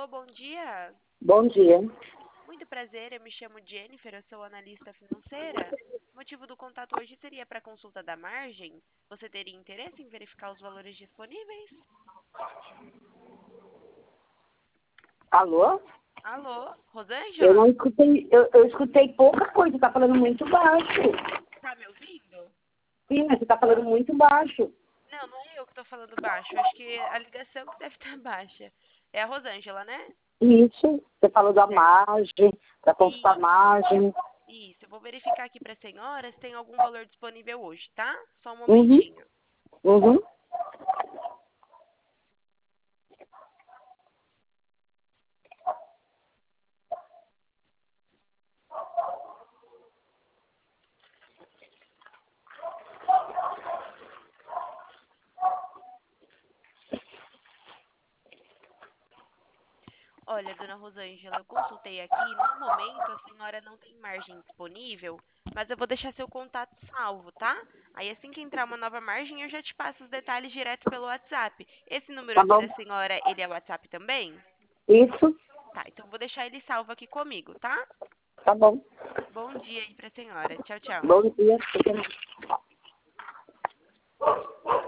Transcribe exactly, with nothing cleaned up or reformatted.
Alô, bom dia. Bom dia. Muito prazer, eu me chamo Jennifer, eu sou analista financeira. O motivo do contato hoje seria para a consulta da margem. Você teria interesse em verificar os valores disponíveis? Alô? Alô, Eu não Rosângela? escutei, eu, eu escutei pouca coisa, tá falando muito baixo. Tá me ouvindo? Sim, mas você tá falando muito baixo. Não, não é eu que estou falando baixo, acho que a ligação que deve estar baixa. É a Rosângela, né? Isso, você falou da Certo. margem, da consulta Isso, margem. isso. Eu vou verificar aqui para a senhora se tem algum valor disponível hoje, tá? Só um Uhum, momentinho. uhum. Olha, dona Rosângela, eu consultei aqui. No momento, a senhora não tem margem disponível, mas eu vou deixar seu contato salvo, tá? Aí, assim que entrar uma nova margem, eu já te passo os detalhes direto pelo WhatsApp. Esse número Tá aqui bom. da senhora, ele é WhatsApp também? Isso, Tá, então eu vou deixar ele salvo aqui comigo, tá? tá bom. Bom dia aí pra senhora. Tchau, tchau. Bom dia.